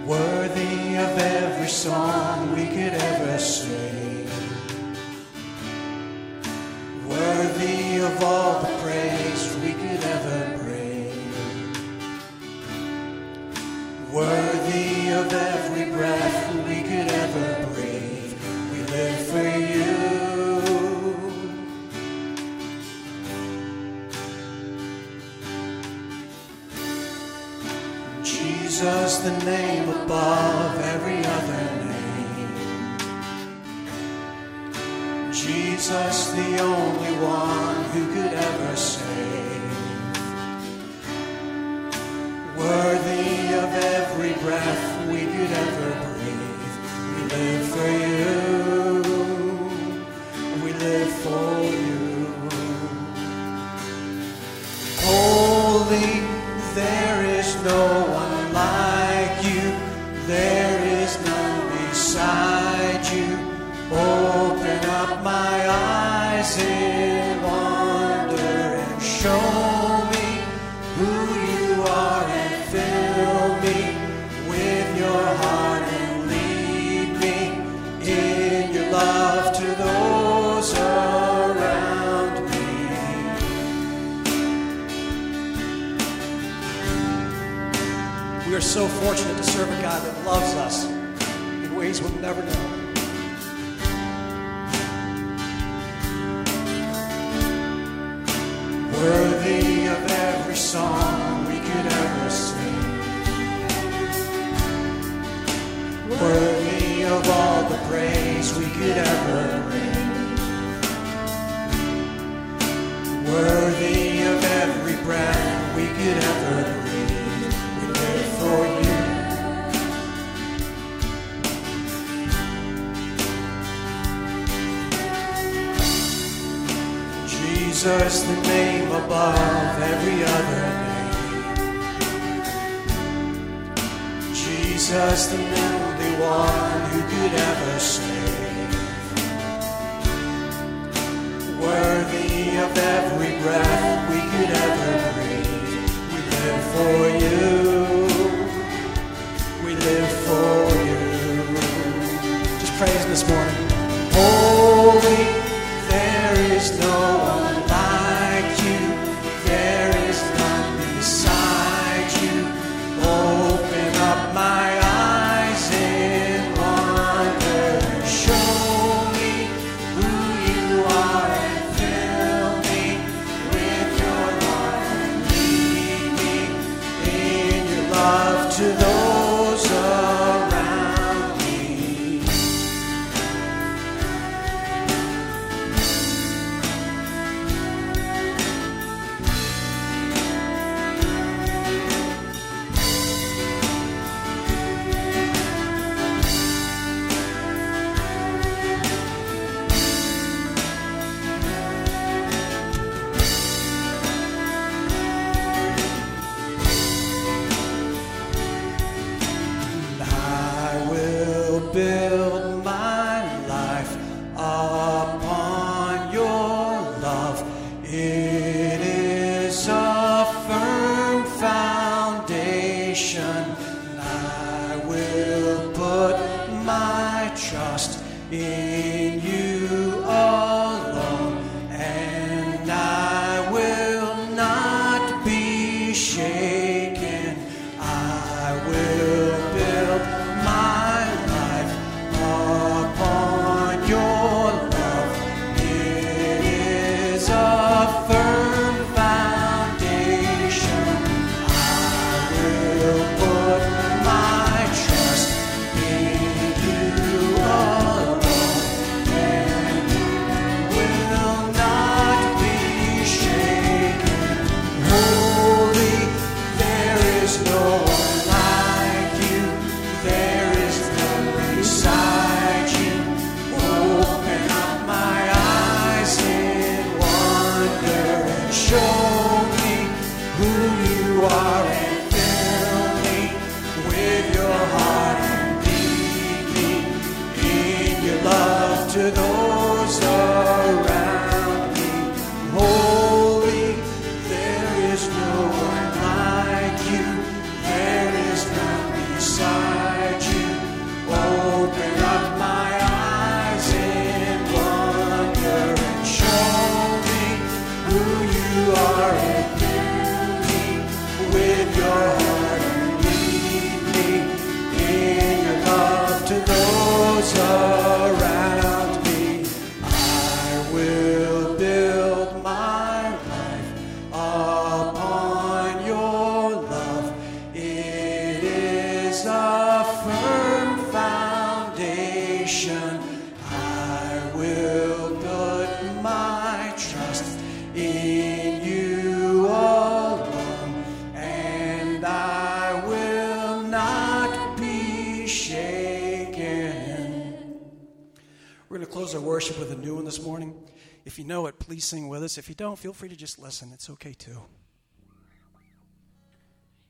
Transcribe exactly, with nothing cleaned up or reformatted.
worthy of every song we could ever sing, worthy of all the praise we could ever bring, worthy of every breath we could ever breathe. We live for you. Jesus, the name above every other name. Jesus, the only one who could ever save. Worthy of every breath we could ever breathe. We live for you. We live for you. Holy, there is no one like you, there is none beside you. Open up my eyes in wonder and show me who you are, and fill me with your heart and lead me in your love to those around me. We are so fortunate to serve a God that loves us in ways we'll never know. Worthy of every song we could ever sing, worthy of all the praise we could ever bring, worthy of every breath we could ever breathe. We live for you. Jesus, the name above every other name. Jesus, the only one who could ever save. Worthy of every breath we could ever breathe. We live for you. We live for you. Just praise him this morning. Holy, there is no one like you, there is none beside you. Open up my eyes in wonder and show me who you are, and fill me with your love and lead me in your love to those around me. Build my life upon your love. It is a firm foundation. I will put my trust in you alone, and I will not be shaken. I will build my upon your love. It is a firm foundation. I will put my trust in you alone, We're going to close our worship with a new one this morning. If you know it, please sing with us. If you don't, feel free to just listen. It's okay too.